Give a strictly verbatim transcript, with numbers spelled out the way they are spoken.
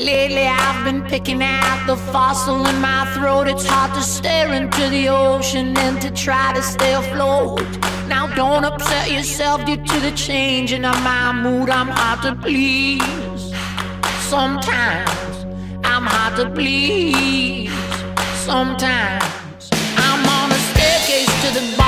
Lately I've been picking out the fossil in my throat. It's hard to stare into the ocean and to try to stay afloat. Now don't upset yourself due to the changing of my mood. I'm hard to please. Sometimes I'm hard to please. Sometimes I'm on a staircase to the bottom.